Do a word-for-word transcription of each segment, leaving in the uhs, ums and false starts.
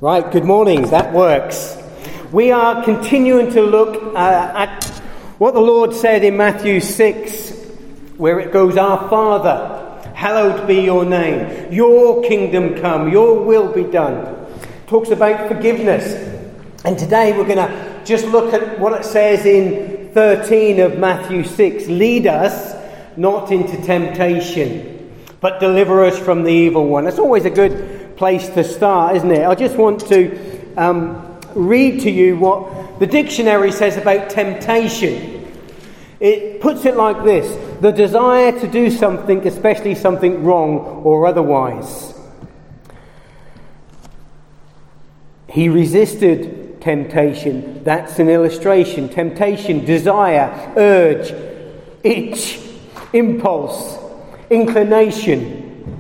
Right, good morning. That works. We are continuing to look uh, at what the Lord said in Matthew six, where it goes, "Our Father, hallowed be your name. Your kingdom come. Your will be done." Talks about forgiveness. And today we're going to just look at what it says in thirteen of Matthew six. "Lead us not into temptation, but deliver us from the evil one." It's always a good place to start, isn't it? I just want to um, read to you what the dictionary says about temptation. It puts it like this: the desire to do something, especially something wrong or otherwise. He resisted temptation. That's an illustration. Temptation, desire, urge, itch, impulse, inclination.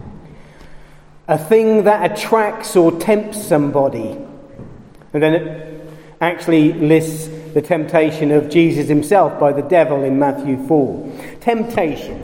A thing that attracts or tempts somebody. And then it actually lists the temptation of Jesus himself by the devil in Matthew four. Temptation.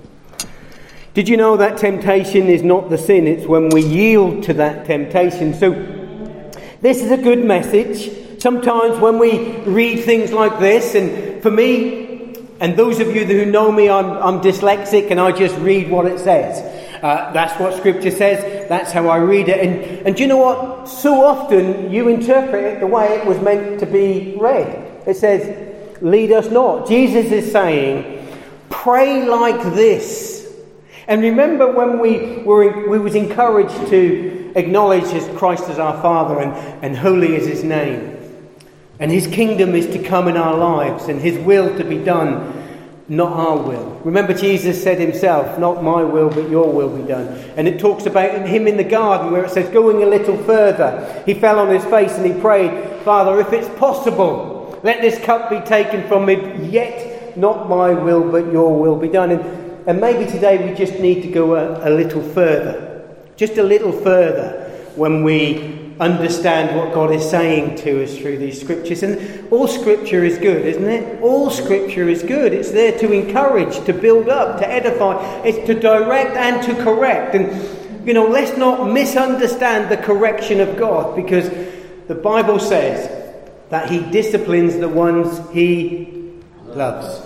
Did you know that temptation is not the sin? It's when we yield to that temptation. So this is a good message. Sometimes when we read things like this, and for me, and those of you who know me, I'm, I'm dyslexic and I just read what it says. Uh, that's what Scripture says. That's how I read it. And, and do you know what? So often you interpret it the way it was meant to be read. It says, "Lead us not." Jesus is saying, pray like this. And remember when we were we was encouraged to acknowledge his Christ as our Father and, and holy is his name. And his kingdom is to come in our lives and his will to be done, not our will. Remember, Jesus said himself, "Not my will, but your will be done." And it talks about him in the garden where it says, going a little further, he fell on his face and he prayed, "Father, if it's possible, let this cup be taken from me, yet not my will, but your will be done." And, and maybe today we just need to go a, a little further, just a little further when we understand what God is saying to us through these scriptures. And all scripture is good, isn't it? All scripture is good. It's there to encourage, to build up, to edify. It's to direct and to correct. And, you know, let's not misunderstand the correction of God, because the Bible says that he disciplines the ones he loves.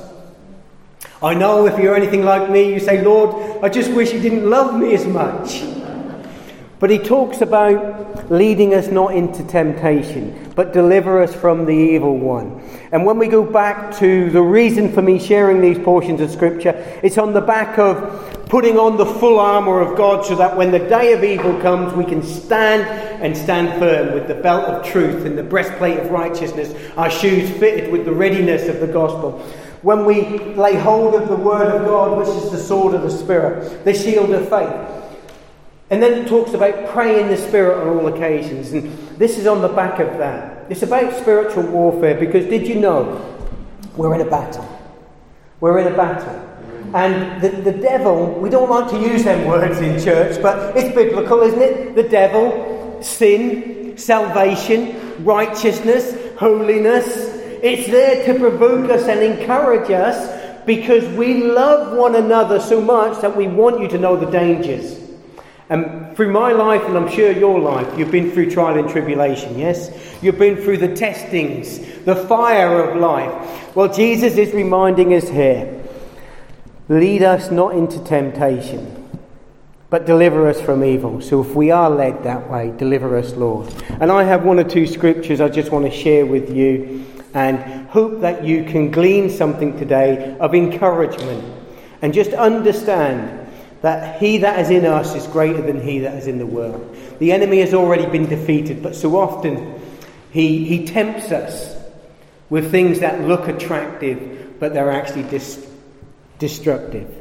I know if you're anything like me, you say, "Lord, I just wish you didn't love me as much." But he talks about leading us not into temptation, but deliver us from the evil one. And when we go back to the reason for me sharing these portions of Scripture, it's on the back of putting on the full armour of God so that when the day of evil comes, we can stand and stand firm with the belt of truth and the breastplate of righteousness, our shoes fitted with the readiness of the gospel. When we lay hold of the word of God, which is the sword of the Spirit, the shield of faith. And then it talks about praying in the Spirit on all occasions. And this is on the back of that. It's about spiritual warfare, because did you know we're in a battle? We're in a battle. And the, the devil, we don't like to use them words in church, but it's biblical, isn't it? The devil, sin, salvation, righteousness, holiness. It's there to provoke us and encourage us, because we love one another so much that we want you to know the dangers. And through my life, and I'm sure your life, you've been through trial and tribulation, yes? You've been through the testings, the fire of life. Well, Jesus is reminding us here, lead us not into temptation, but deliver us from evil. So if we are led that way, deliver us, Lord. And I have one or two scriptures I just want to share with you, and hope that you can glean something today of encouragement. And just understand that he that is in us is greater than he that is in the world. The enemy has already been defeated, but so often he, he tempts us with things that look attractive, but they're actually dis- destructive.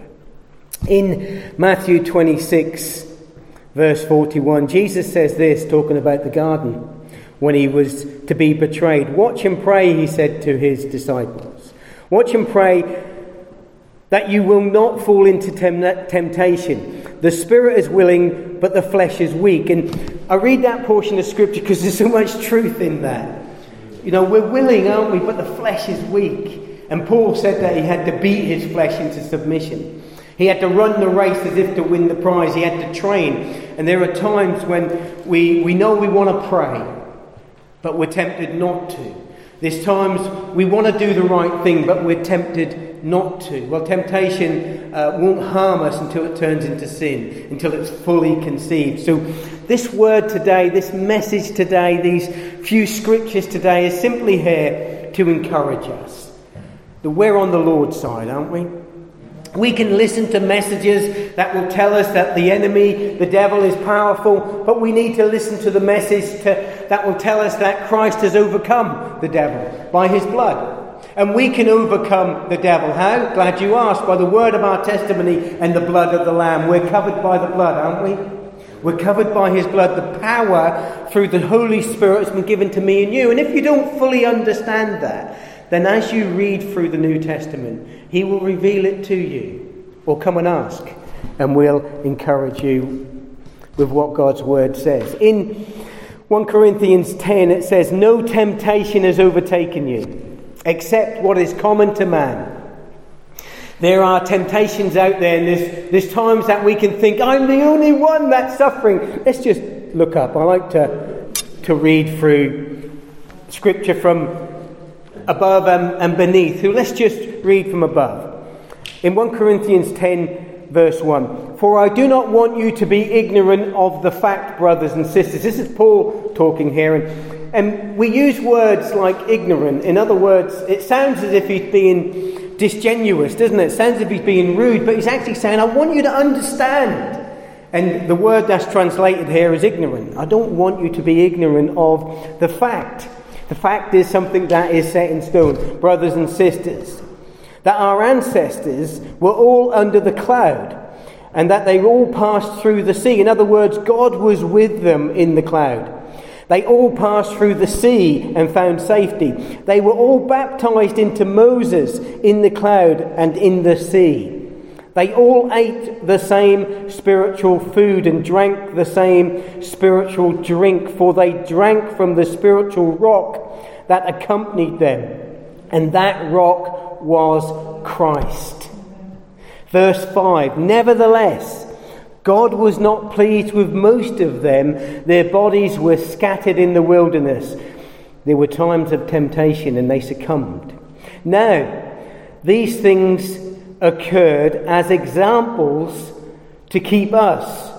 In Matthew twenty-six, verse forty-one, Jesus says this, talking about the garden, when he was to be betrayed. "Watch and pray," he said to his disciples. "Watch and pray that you will not fall into tem- temptation. The spirit is willing, but the flesh is weak." And I read that portion of Scripture because there's so much truth in that. You know, we're willing, aren't we? But the flesh is weak. And Paul said that he had to beat his flesh into submission. He had to run the race as if to win the prize. He had to train. And there are times when we, we know we want to pray, but we're tempted not to. There's times we want to do the right thing, but we're tempted not to. Well, temptation uh, won't harm us until it turns into sin, until it's fully conceived. So this word today, this message today, these few scriptures today is simply here to encourage us. That we're on the Lord's side, aren't we? We can listen to messages that will tell us that the enemy, the devil, is powerful, but we need to listen to the message to, that will tell us that Christ has overcome the devil by his blood. And we can overcome the devil. How? Glad you asked. By the word of our testimony and the blood of the Lamb. We're covered by the blood, aren't we? We're covered by his blood. The power through the Holy Spirit has been given to me and you. And if you don't fully understand that, then as you read through the New Testament, he will reveal it to you. Or come and ask, and we'll encourage you with what God's word says. In First Corinthians ten, it says, "No temptation has overtaken you, except what is common to man." There are temptations out there, and there's, there's times that we can think, I'm the only one that's suffering. Let's just look up. I like to, to read through scripture from above and, and beneath. So let's just read from above. In First Corinthians ten, verse one. "For I do not want you to be ignorant of the fact, brothers and sisters." This is Paul talking here. And, and we use words like ignorant. In other words, it sounds as if he's being disingenuous, doesn't it? It sounds as if he's being rude. But he's actually saying, I want you to understand. And the word that's translated here is ignorant. I don't want you to be ignorant of the fact. The fact is something that is set in stone, brothers and sisters, that our ancestors were all under the cloud and that they all passed through the sea. In other words, God was with them in the cloud. They all passed through the sea and found safety. They were all baptized into Moses in the cloud and in the sea. They all ate the same spiritual food and drank the same spiritual drink, for they drank from the spiritual rock that accompanied them, and that rock was Christ. Verse five, "Nevertheless, God was not pleased with most of them. Their bodies were scattered in the wilderness. There were times of temptation and they succumbed. Now, these things occurred as examples to keep us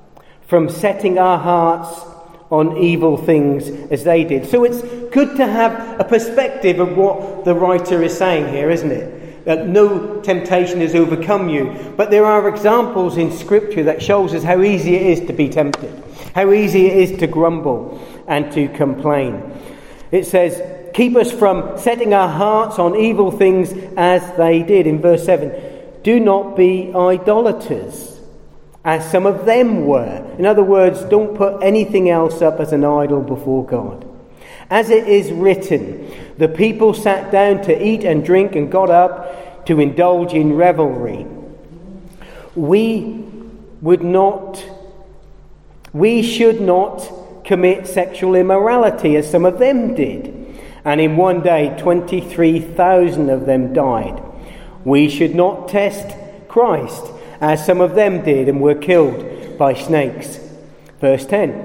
from setting our hearts on evil things as they did." So it's good to have a perspective of what the writer is saying here, isn't it? That no temptation has overcome you. But there are examples in Scripture that shows us how easy it is to be tempted, how easy it is to grumble and to complain. It says, keep us from setting our hearts on evil things as they did. In verse seven, "Do not be idolaters, as some of them were." In other words, don't put anything else up as an idol before God. "As it is written, the people sat down to eat and drink and got up to indulge in revelry. We would not, we should not commit sexual immorality as some of them did. And in one day, twenty-three thousand of them died. We should not test Christ as some of them did and were killed by snakes." Verse ten,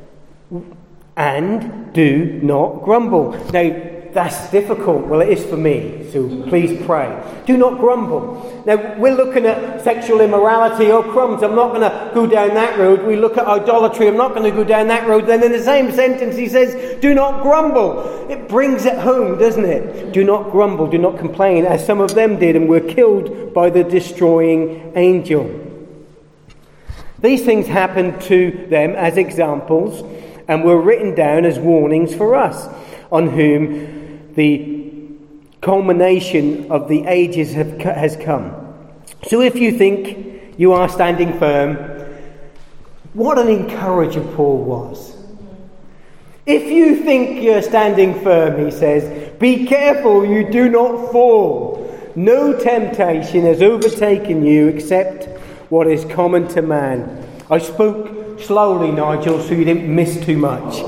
"And do not grumble." Now, that's difficult. Well, it is for me, so please pray. Do not grumble. Now, we're looking at sexual immorality. Oh, crumbs, I'm not going to go down that road. We look at idolatry. I'm not going to go down that road. Then in the same sentence, he says, do not grumble. It brings it home, doesn't it? Do not grumble. Do not complain, as some of them did and were killed by the destroying angel. These things happened to them as examples and were written down as warnings for us, on whom the culmination of the ages have, has come. So if you think you are standing firm, what an encourager Paul was. If you think you're standing firm, he says, be careful you do not fall. No temptation has overtaken you except what is common to man. I spoke slowly, Nigel, so you didn't miss too much.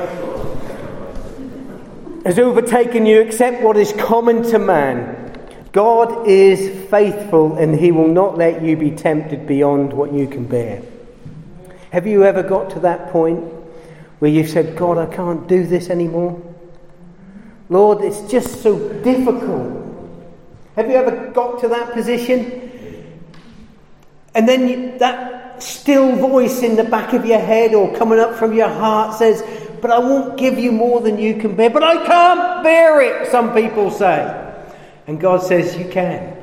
Has overtaken you except what is common to man. God is faithful and he will not let you be tempted beyond what you can bear. Have you ever got to that point where you've said, God, I can't do this anymore? Lord, it's just so difficult. Have you ever got to that position? And then you, that still voice in the back of your head or coming up from your heart says, but I won't give you more than you can bear. But I can't bear it, some people say. And God says, you can.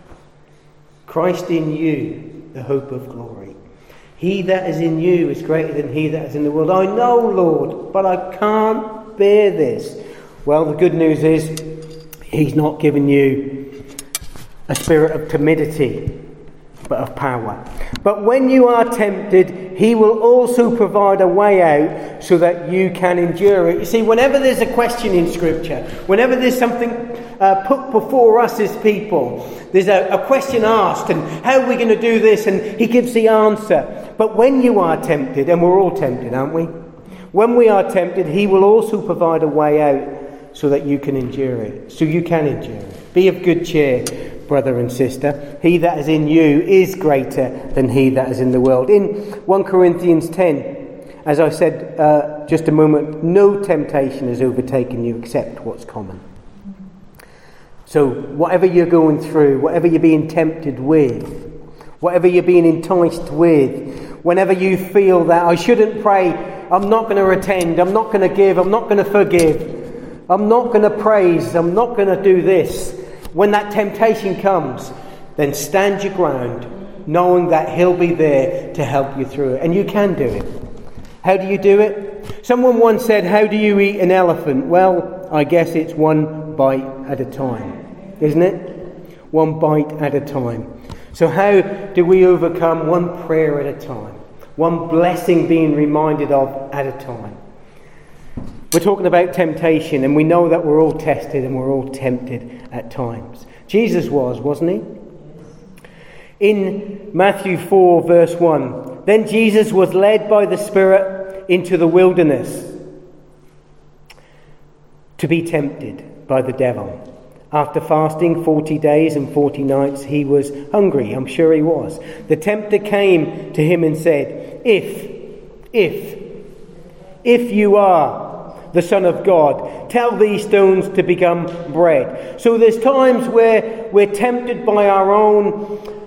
Christ in you, the hope of glory. He that is in you is greater than he that is in the world. I know, Lord, but I can't bear this. Well, the good news is he's not given you a spirit of timidity, but of power. But when you are tempted, he will also provide a way out so that you can endure it. You see, whenever there's a question in Scripture, whenever there's something uh, put before us as people, there's a, a question asked, and how are we going to do this? And he gives the answer. But when you are tempted, and we're all tempted, aren't we? When we are tempted, he will also provide a way out so that you can endure it. So you can endure it. Be of good cheer, brother and sister. He that is in you is greater than he that is in the world. In First Corinthians ten, as I said uh, just a moment, no temptation has overtaken you except what's common. So whatever you're going through, whatever you're being tempted with, whatever you're being enticed with, whenever you feel that I shouldn't pray, I'm not going to attend, I'm not going to give, I'm not going to forgive, I'm not going to praise, I'm not going to do this. When that temptation comes, then stand your ground, knowing that he'll be there to help you through it. And you can do it. How do you do it? Someone once said, how do you eat an elephant? Well, I guess it's one bite at a time, isn't it? One bite at a time. So how do we overcome? One prayer at a time. One blessing being reminded of at a time. We're talking about temptation, and we know that we're all tested and we're all tempted at times. Jesus was, wasn't he? In Matthew four, verse one, then Jesus was led by the Spirit into the wilderness to be tempted by the devil. After fasting forty days and forty nights, he was hungry. I'm sure he was. The tempter came to him and said, If, if, if you are the Son of God, tell these stones to become bread. So there's times where we're tempted by our own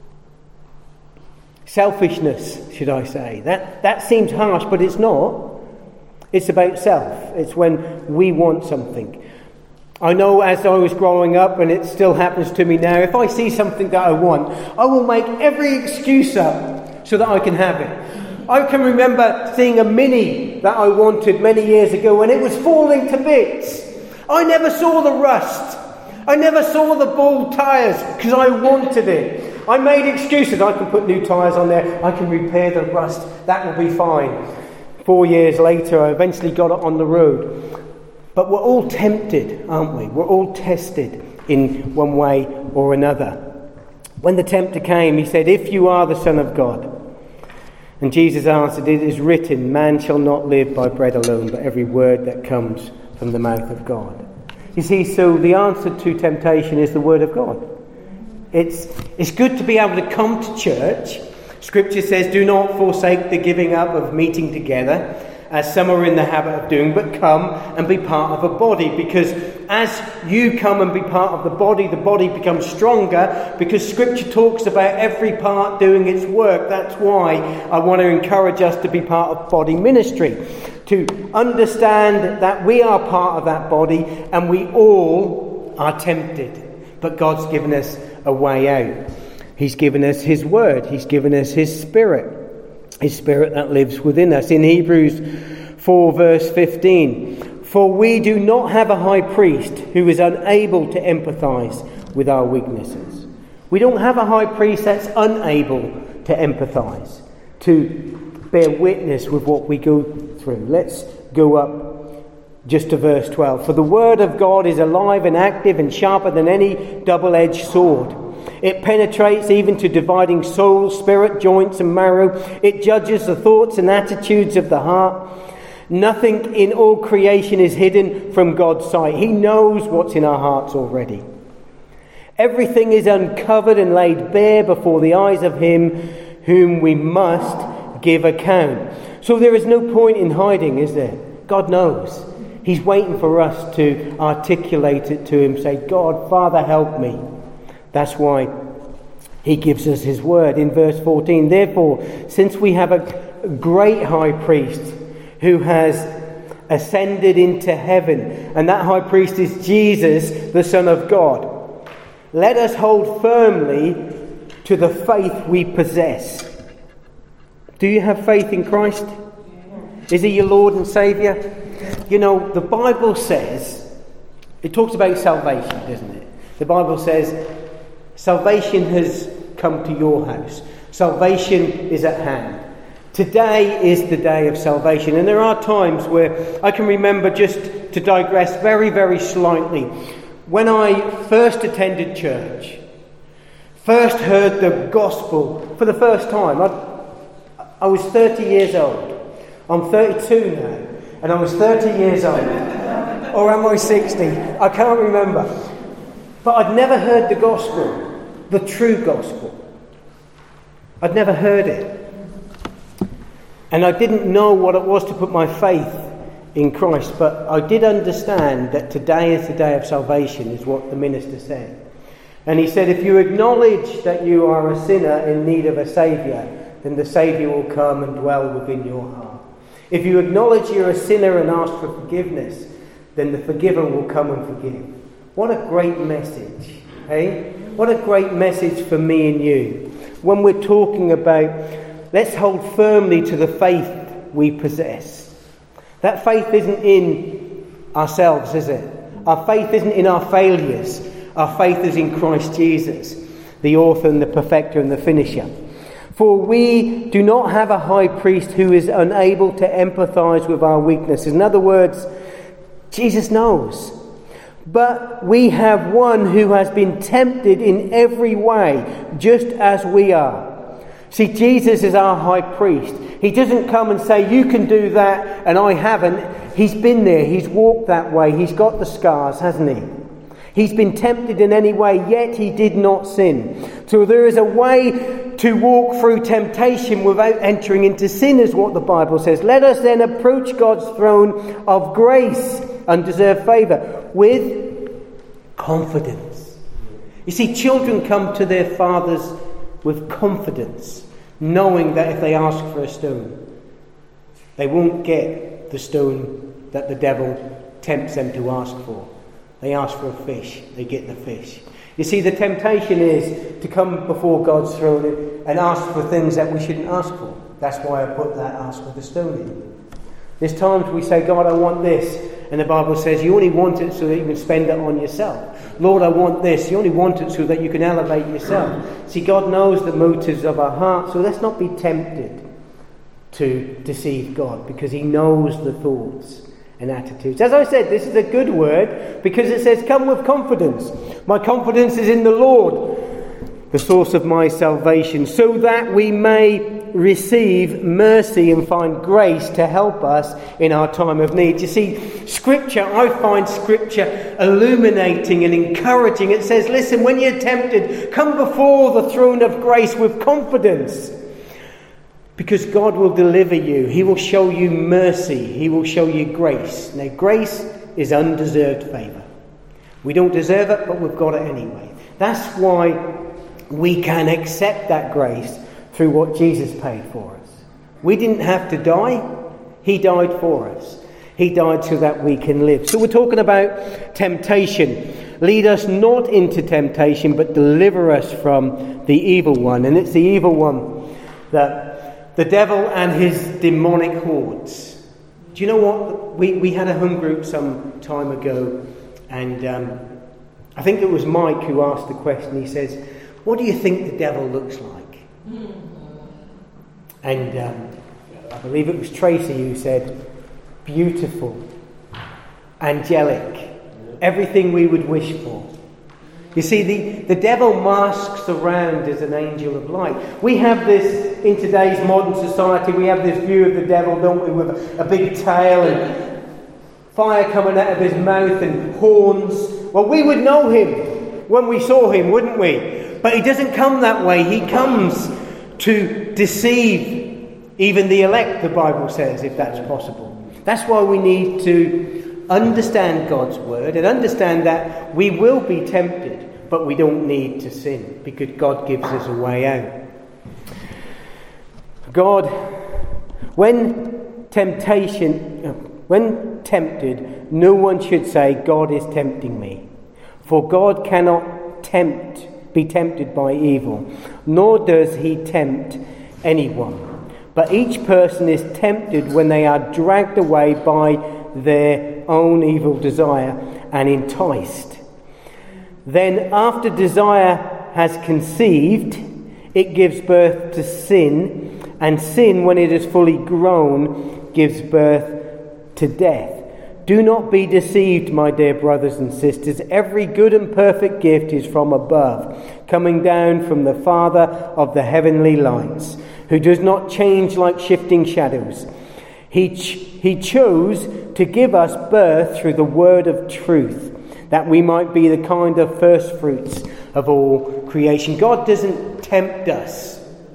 selfishness, should I say. That, that seems harsh, but it's not. It's about self. It's when we want something. I know as I was growing up, and it still happens to me now, if I see something that I want, I will make every excuse up so that I can have it. I can remember seeing a Mini that I wanted many years ago, and it was falling to bits. I never saw the rust. I never saw the bald tyres because I wanted it. I made excuses. I can put new tyres on there. I can repair the rust. That will be fine. Four years later, I eventually got it on the road. But we're all tempted, aren't we? We're all tested in one way or another. When the tempter came, he said, if you are the Son of God. And Jesus answered, it is written, man shall not live by bread alone, but every word that comes from the mouth of God. You see, so the answer to temptation is the word of God. It's, it's good to be able to come to church. Scripture says, do not forsake the giving up of meeting together, as some are in the habit of doing, but come and be part of a body. Because as you come and be part of the body, the body becomes stronger, because Scripture talks about every part doing its work. That's why I want to encourage us to be part of body ministry, to understand that we are part of that body and we all are tempted. But God's given us a way out. He's given us His Word. He's given us His Spirit. His Spirit that lives within us. In Hebrews four verse fifteen, for we do not have a high priest who is unable to empathise with our weaknesses. We don't have a high priest that's unable to empathise, to bear witness with what we go through. Let's go up just to verse twelve. For the word of God is alive and active and sharper than any double-edged sword. It penetrates even to dividing soul, spirit, joints and marrow. It judges the thoughts and attitudes of the heart. Nothing in all creation is hidden from God's sight. He knows what's in our hearts already. Everything is uncovered and laid bare before the eyes of him whom we must give account. So there is no point in hiding, is there? God knows. He's waiting for us to articulate it to him. Say, God, Father, help me. That's why he gives us his word in verse fourteen. Therefore, since we have a great high priest who has ascended into heaven, and that high priest is Jesus, the Son of God, let us hold firmly to the faith we possess. Do you have faith in Christ? Is he your Lord and Saviour? You know, the Bible says, it talks about salvation, doesn't it? The Bible says, salvation has come to your house. Salvation is at hand. Today is the day of salvation. And there are times where I can remember, just to digress very, very slightly, when I first attended church, first heard the gospel for the first time. I, I was thirty years old. I'm thirty-two now, and I was thirty years old. Or am I sixty? I can't remember. But I'd never heard the gospel, the true gospel. I'd never heard it. And I didn't know what it was to put my faith in Christ, but I did understand that today is the day of salvation, is what the minister said. And he said, if you acknowledge that you are a sinner in need of a saviour, then the saviour will come and dwell within your heart. If you acknowledge you're a sinner and ask for forgiveness, then the forgiver will come and forgive. What a great message, eh? What a great message for me and you. When we're talking about, let's hold firmly to the faith we possess. That faith isn't in ourselves, is it? Our faith isn't in our failures. Our faith is in Christ Jesus, the author and the perfecter and the finisher. For we do not have a high priest who is unable to empathise with our weaknesses. In other words, Jesus knows. But we have one who has been tempted in every way, just as we are. See, Jesus is our high priest. He doesn't come and say, you can do that and I haven't. He's been there. He's walked that way. He's got the scars, hasn't he? He's been tempted in any way, yet he did not sin. So there is a way to walk through temptation without entering into sin, is what the Bible says. Let us then approach God's throne of grace, undeserved favour, with confidence. You see, children come to their fathers with confidence, knowing that if they ask for a stone, they won't get the stone that the devil tempts them to ask for. They ask for a fish, they get the fish. You see, the temptation is to come before God's throne and ask for things that we shouldn't ask for. That's why I put that ask for the stone in. There's times we say, God, I want this. And the Bible says you only want it so that you can spend it on yourself. Lord, I want this. You only want it so that you can elevate yourself. See, God knows the motives of our heart, so let's not be tempted to deceive God, because he knows the thoughts and attitudes. As I said, this is a good word because it says, come with confidence. My confidence is in the Lord, the source of my salvation, so that we may receive mercy and find grace to help us in our time of need. You see, Scripture, I find Scripture illuminating and encouraging. It says, listen, when you're tempted, come before the throne of grace with confidence, because God will deliver you. He will show you mercy. He will show you grace. Now, grace is undeserved favour. We don't deserve it, but we've got it anyway. That's why we can accept that grace through what Jesus paid for us. We didn't have to die. He died for us. He died so that we can live. So we're talking about temptation. Lead us not into temptation, but deliver us from the evil one. And it's the evil one, that the devil and his demonic hordes. Do you know what? We, we had a home group some time ago, and um, I think it was Mike who asked the question. He says, what do you think the devil looks like? And um, I believe it was Tracy who said, beautiful, angelic, everything we would wish for. You see, the, the devil masks around as an angel of light. We have this, in today's modern society, we have this view of the devil, don't we, with a, a big tail and fire coming out of his mouth and horns. Well, we would know him when we saw him, wouldn't we? But he doesn't come that way. He comes to deceive even the elect, the Bible says, if that's possible. That's why we need to understand God's word and understand that we will be tempted, but we don't need to sin because God gives us a way out. God, when temptation, when tempted, no one should say, God is tempting me. For God cannot tempt, be tempted by evil, nor does he tempt anyone. But each person is tempted when they are dragged away by their own evil desire and enticed. Then after desire has conceived, it gives birth to sin, and sin, when it is fully grown, gives birth to death. Do not be deceived, my dear brothers and sisters. Every good and perfect gift is from above, coming down from the Father of the heavenly lights, who does not change like shifting shadows. He, ch- he chose to give us birth through the word of truth, that we might be the kind of first fruits of all creation. God doesn't tempt us,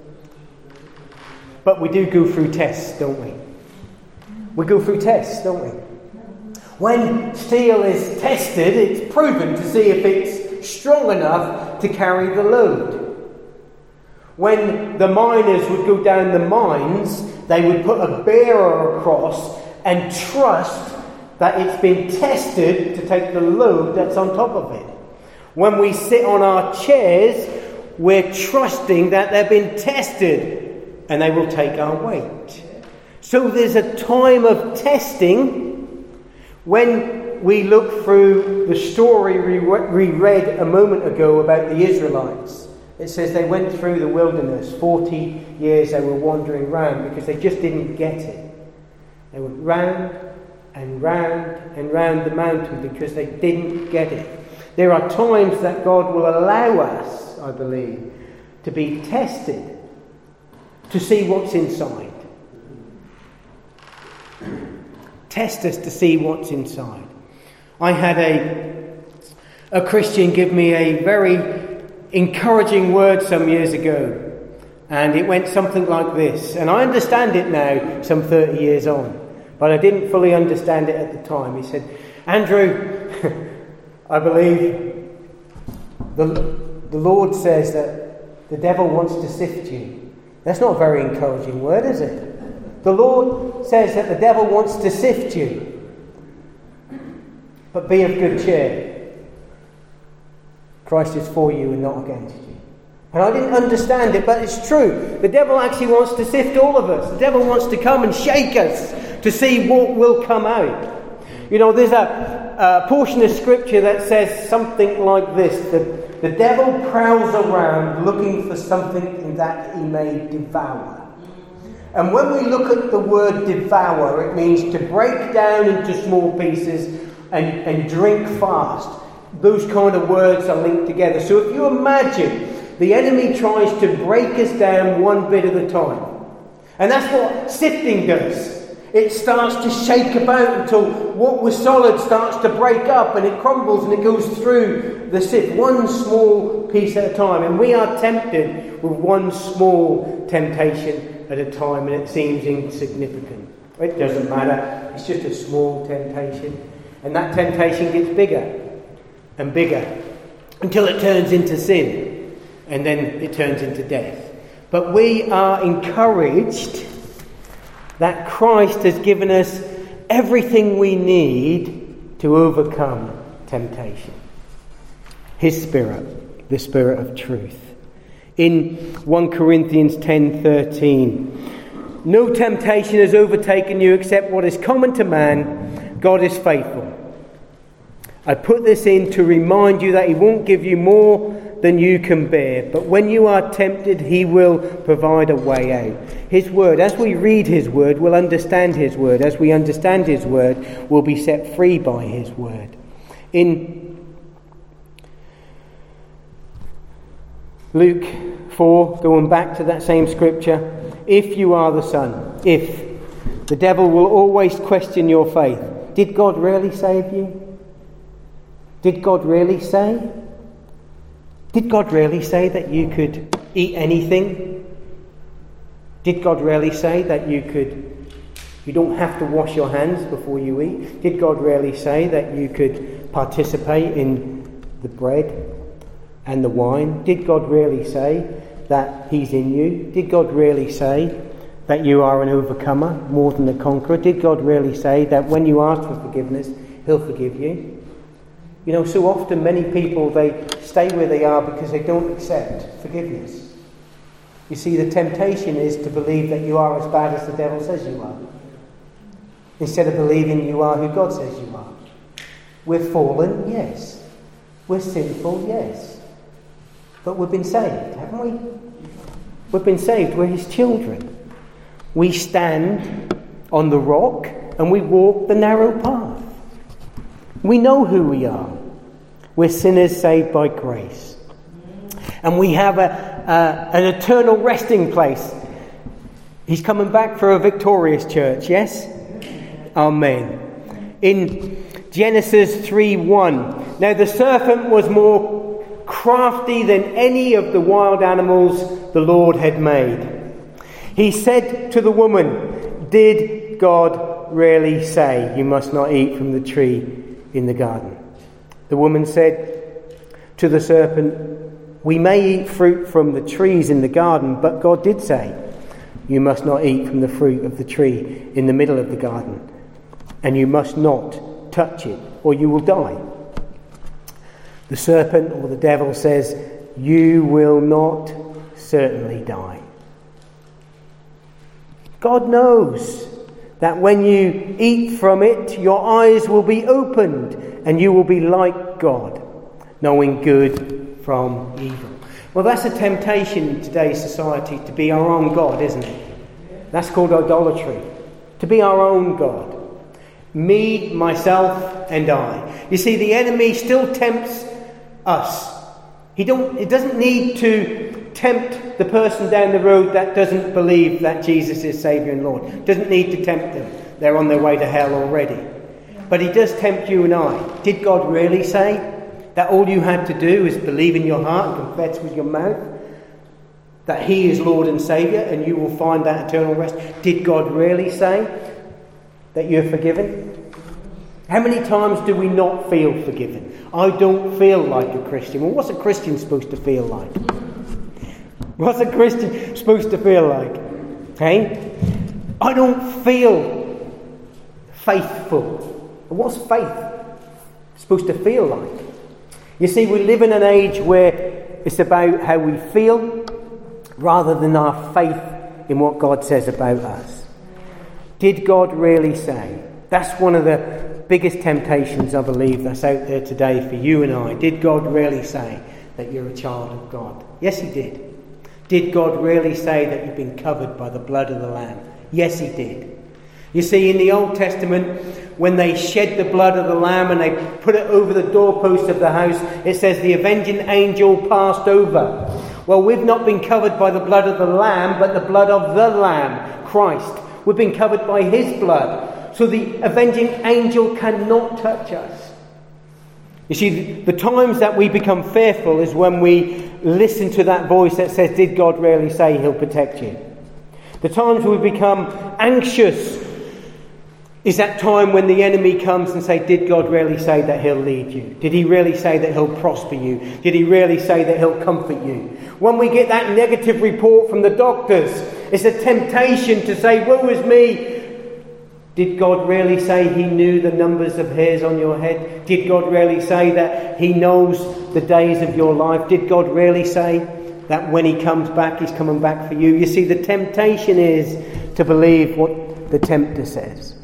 but we do go through tests, don't we? We go through tests, don't we? When steel is tested, it's proven to see if it's strong enough to carry the load. When the miners would go down the mines, they would put a bearer across and trust that it's been tested to take the load that's on top of it. When we sit on our chairs, we're trusting that they've been tested and they will take our weight. So there's a time of testing. When we look through the story we read a moment ago about the Israelites, it says they went through the wilderness. forty years they were wandering round because they just didn't get it. They went round and round and round the mountain because they didn't get it. There are times that God will allow us, I believe, to be tested to see what's inside. Test us to see what's inside. I had a a Christian give me a very encouraging word some years ago, and it went something like this, and I understand it now some thirty years on, but I didn't fully understand it at the time. He said, Andrew, I believe the, the Lord says that the devil wants to sift you. That's not a very encouraging word, is it? The Lord says that the devil wants to sift you, but be of good cheer. Christ is for you and not against you. And I didn't understand it, but it's true. The devil actually wants to sift all of us. The devil wants to come and shake us to see what will come out. You know, there's a, a portion of scripture that says something like this: that the devil prowls around looking for something that he may devour. And when we look at the word devour, it means to break down into small pieces and, and drink fast. Those kind of words are linked together. So if you imagine the enemy tries to break us down one bit at a time. And that's what sifting does. It starts to shake about until what was solid starts to break up and it crumbles and it goes through the sift, one small piece at a time. And we are tempted with one small temptation at a time, and it seems insignificant. It doesn't matter. It's just a small temptation. And that temptation gets bigger and bigger until it turns into sin, and then it turns into death. But we are encouraged that Christ has given us everything we need to overcome temptation. His Spirit, the Spirit of truth. In First Corinthians ten thirteen, no temptation has overtaken you except what is common to man. God is faithful. I put this in to remind you that he won't give you more than you can bear. But when you are tempted, he will provide a way out. His word, as we read his word, we'll understand his word. As we understand his word, we'll be set free by his word. In Luke four, going back to that same scripture, if you are the Son, if the devil will always question your faith. Did God really save you? Did God really say? Did God really say that you could eat anything? Did God really say that you could, you don't have to wash your hands before you eat? Did God really say that you could participate in the bread and the wine? Did God really say that He's in you? Did God really say that you are an overcomer, more than a conqueror? Did God really say that when you ask for forgiveness, He'll forgive you? You know, so often many people, they stay where they are because they don't accept forgiveness. You see, the temptation is to believe that you are as bad as the devil says you are, instead of believing you are who God says you are. We're fallen, yes. We're sinful, yes. But we've been saved, haven't we? We've been saved. We're His children. We stand on the rock and we walk the narrow path. We know who we are. We're sinners saved by grace. And we have a, a, an eternal resting place. He's coming back for a victorious church, yes? Amen. In Genesis three one, now the serpent was more crafty than any of the wild animals the Lord had made. He said to the woman, did God really say you must not eat from the tree in the garden? The woman said to the serpent, we may eat fruit from the trees in the garden, but God did say, you must not eat from the fruit of the tree in the middle of the garden, and you must not touch it, or you will die. The serpent, or the devil, says, you will not certainly die. God knows that when you eat from it, your eyes will be opened and you will be like God, knowing good from evil. Well, that's a temptation in today's society, to be our own God, isn't it? That's called idolatry. To be our own God. Me, myself, and I. You see, the enemy still tempts us. He don't. It doesn't need to tempt the person down the road that doesn't believe that Jesus is Saviour and Lord. Doesn't need to tempt them. They're on their way to hell already. But he does tempt you and I. Did God really say that all you had to do is believe in your heart and confess with your mouth that He is Lord and Saviour and you will find that eternal rest? Did God really say that you're forgiven? How many times do we not feel forgiven? I don't feel like a Christian. Well, what's a Christian supposed to feel like? What's a Christian supposed to feel like? Hey? I don't feel faithful. What's faith supposed to feel like? You see, we live in an age where it's about how we feel rather than our faith in what God says about us. Did God really say? That's one of the biggest temptations, I believe, that's out there today for you and I. Did God really say that you're a child of God? Yes, He did. Did God really say that you've been covered by the blood of the Lamb? Yes, He did. You see, in the Old Testament, when they shed the blood of the Lamb and they put it over the doorpost of the house, it says the avenging angel passed over. Well, we've not been covered by the blood of the Lamb, but the blood of the Lamb, Christ. We've been covered by His blood. So the avenging angel cannot touch us. You see, the times that we become fearful is when we listen to that voice that says, did God really say He'll protect you? The times we become anxious is that time when the enemy comes and say, did God really say that He'll lead you? Did He really say that He'll prosper you? Did He really say that He'll comfort you? When we get that negative report from the doctors, it's a temptation to say, woe is me. Did God really say He knew the numbers of hairs on your head? Did God really say that He knows the days of your life? Did God really say that when He comes back, He's coming back for you? You see, the temptation is to believe what the tempter says.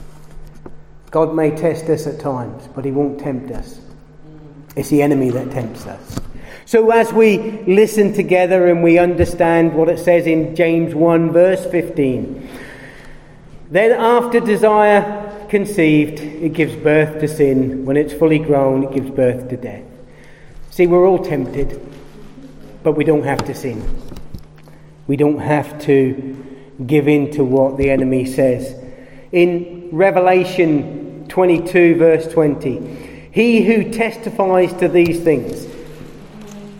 God may test us at times, but He won't tempt us. It's the enemy that tempts us. So as we listen together and we understand what it says in James one verse fifteen, then after desire conceived, it gives birth to sin. When it's fully grown, it gives birth to death. See, we're all tempted, but we don't have to sin. We don't have to give in to what the enemy says. In Revelation twenty-two verse twenty, He who testifies to these things,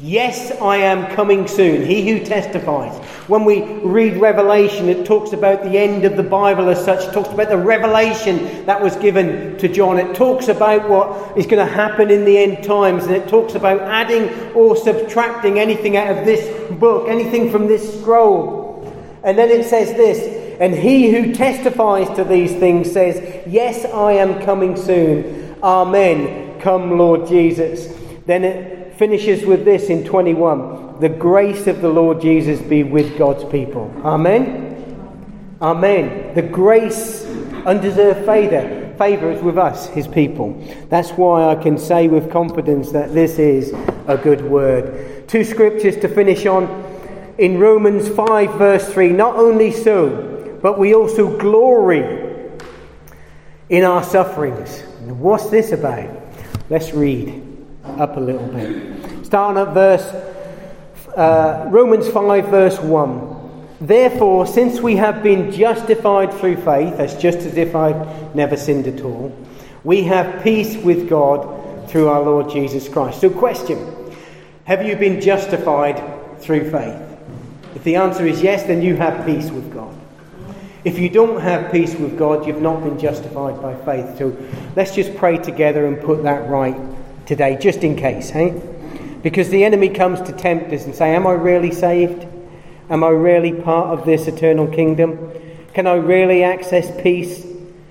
Yes, I am coming soon. He who testifies. When we read Revelation, it talks about the end of the Bible as such. It talks about the revelation that was given to John. It talks about what is going to happen in the end times. And it talks about adding or subtracting anything out of this book, anything from this scroll. And then it says this, and he who testifies to these things says, yes, I am coming soon. Amen. Come, Lord Jesus. Then it finishes with this in twenty-one. The grace of the Lord Jesus be with God's people. Amen. Amen. The grace, undeserved favour, favour is with us, his people. That's why I can say with confidence that this is a good word. Two scriptures to finish on. In Romans five verse three, not only so, but we also glory in our sufferings. What's this about? Let's read up a little bit. Starting at verse uh, Romans five verse one. Therefore, since we have been justified through faith, that's just as if I'd never sinned at all, we have peace with God through our Lord Jesus Christ. So question, have you been justified through faith? If the answer is yes, then you have peace with God. If you don't have peace with God, you've not been justified by faith. So let's just pray together and put that right today, just in case, eh? Because the enemy comes to tempt us and say, am I really saved? Am I really part of this eternal kingdom? Can I really access peace?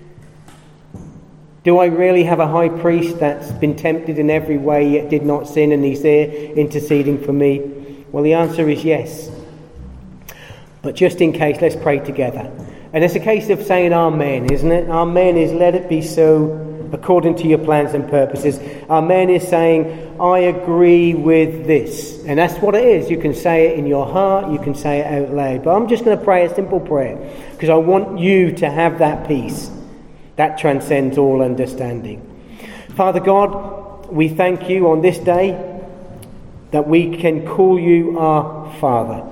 Do I really have a high priest that's been tempted in every way yet did not sin, and he's there interceding for me? Well, the answer is yes. But just in case, let's pray together. And it's a case of saying amen, isn't it? Amen is let it be so according to your plans and purposes. Amen is saying, I agree with this. And that's what it is. You can say it in your heart, you can say it out loud. But I'm just going to pray a simple prayer because I want you to have that peace that transcends all understanding. Father God, we thank you on this day that we can call you our Father.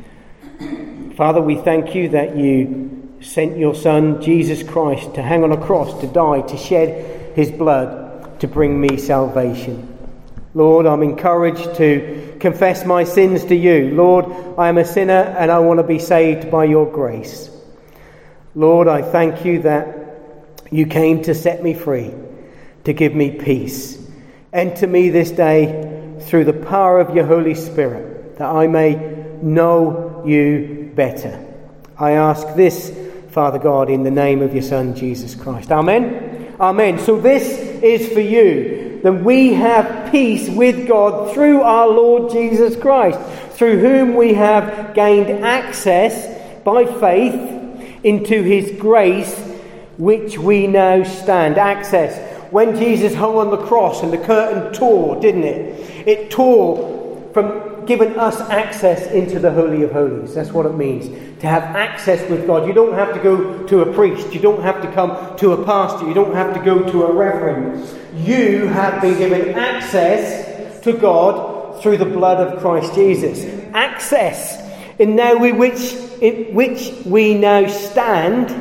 Father, we thank you that you sent your Son, Jesus Christ, to hang on a cross, to die, to shed his blood, to bring me salvation. Lord, I'm encouraged to confess my sins to you. Lord, I am a sinner and I want to be saved by your grace. Lord, I thank you that you came to set me free, to give me peace. Enter me this day through the power of your Holy Spirit, that I may know you better. I ask this, Father God, in the name of your Son, Jesus Christ. Amen. Amen. So this is for you, that we have peace with God through our Lord Jesus Christ, through whom we have gained access by faith into his grace, which we now stand. Access. When Jesus hung on the cross and the curtain tore, didn't it? It tore from giving us access into the Holy of Holies. That's what it means, to have access with God. You don't have to go to a priest. You don't have to come to a pastor. You don't have to go to a reverend. You have been given access to God through the blood of Christ Jesus. Access. And now we which in which we now stand,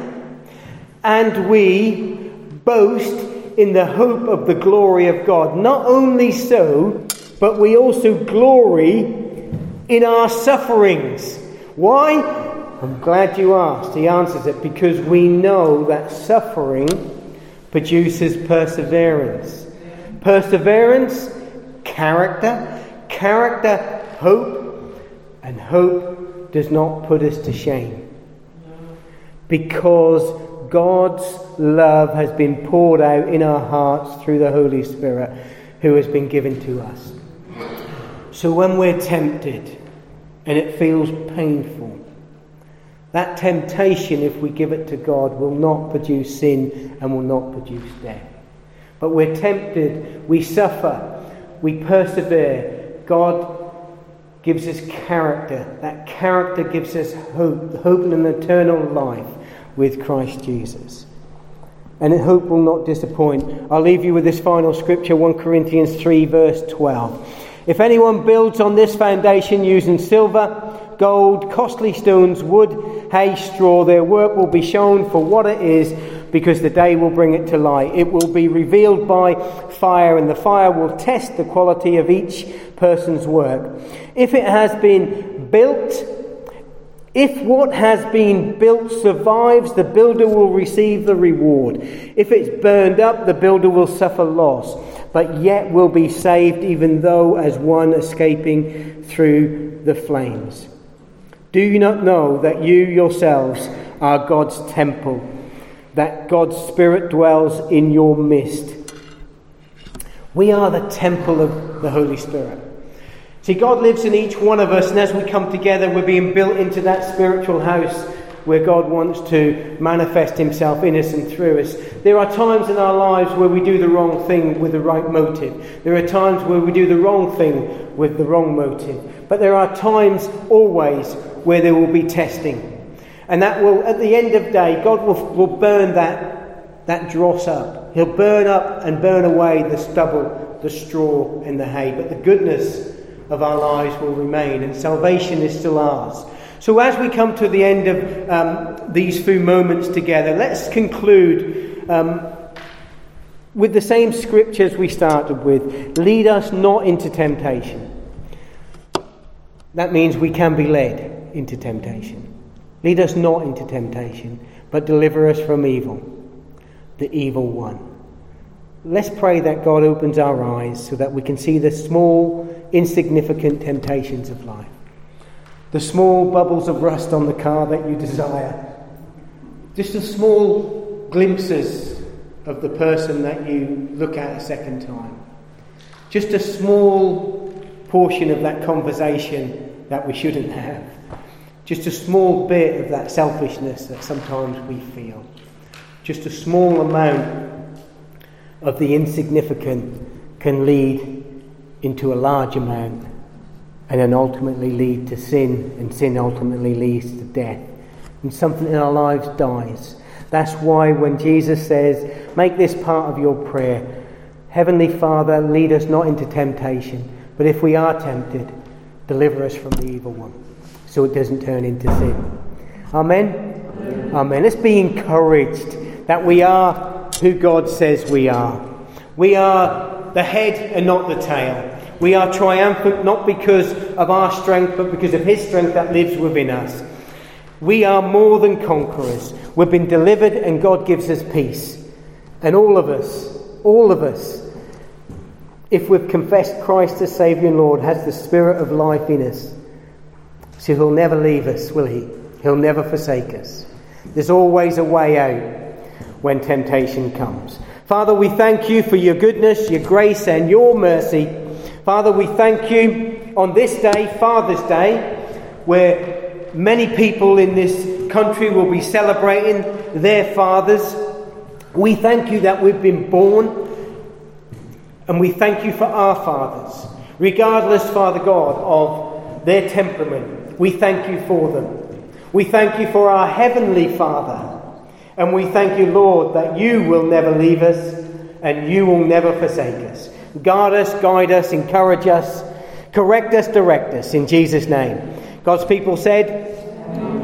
and we boast in the hope of the glory of God. Not only so, but we also glory in our sufferings. Why? I'm glad you asked. He answers it because we know that suffering produces perseverance. Perseverance, character. Character, hope. And hope does not put us to shame. Because God's love has been poured out in our hearts through the Holy Spirit who has been given to us. So when we're tempted and it feels painful, that temptation, if we give it to God, will not produce sin and will not produce death. But we're tempted, we suffer, we persevere. God gives us character. That character gives us hope, hope in an eternal life with Christ Jesus. And hope will not disappoint. I'll leave you with this final scripture, First Corinthians three verse twelve. If anyone builds on this foundation using silver, gold, costly stones, wood, hay, straw, their work will be shown for what it is, because the day will bring it to light. It will be revealed by fire, and the fire will test the quality of each person's work. If it has been built, if what has been built survives, the builder will receive the reward. If it's burned up, the builder will suffer loss, but yet will be saved, even though as one escaping through the flames. Do you not know that you yourselves are God's temple, that God's Spirit dwells in your midst? We are the temple of the Holy Spirit. See, God lives in each one of us, and as we come together, we're being built into that spiritual house where God wants to manifest himself in us and through us. There are times in our lives where we do the wrong thing with the right motive. There are times where we do the wrong thing with the wrong motive. But there are times, always, where there will be testing. And that will, at the end of the day, God will, will burn that, that dross up. He'll burn up and burn away the stubble, the straw and the hay. But the goodness of our lives will remain, and salvation is still ours. So as we come to the end of um, these few moments together, let's conclude um, with the same scriptures we started with. Lead us not into temptation. That means we can be led into temptation. Lead us not into temptation, but deliver us from evil, the evil one. Let's pray that God opens our eyes so that we can see the small, insignificant temptations of life. The small bubbles of rust on the car that you desire. Just the small glimpses of the person that you look at a second time. Just a small portion of that conversation that we shouldn't have. Just a small bit of that selfishness that sometimes we feel. Just a small amount of the insignificant can lead into a large amount, and then ultimately lead to sin, and sin ultimately leads to death. And something in our lives dies. That's why when Jesus says, make this part of your prayer, Heavenly Father, lead us not into temptation, but if we are tempted, deliver us from the evil one, so it doesn't turn into sin. Amen? Amen. Amen. Let's be encouraged that we are who God says we are. We are the head and not the tail. We are triumphant not because of our strength, but because of his strength that lives within us. We are more than conquerors. We've been delivered, and God gives us peace. And all of us, all of us, if we've confessed Christ as Saviour and Lord, has the Spirit of life in us. So he'll never leave us, will he? He'll never forsake us. There's always a way out when temptation comes. Father, we thank you for your goodness, your grace and your mercy. Father, we thank you on this day, Father's Day, where many people in this country will be celebrating their fathers. We thank you that we've been born, and we thank you for our fathers. Regardless, Father God, of their temperament, we thank you for them. We thank you for our Heavenly Father. And we thank you, Lord, that you will never leave us and you will never forsake us. Guard us, guide us, encourage us, correct us, direct us, in Jesus' name. God's people said...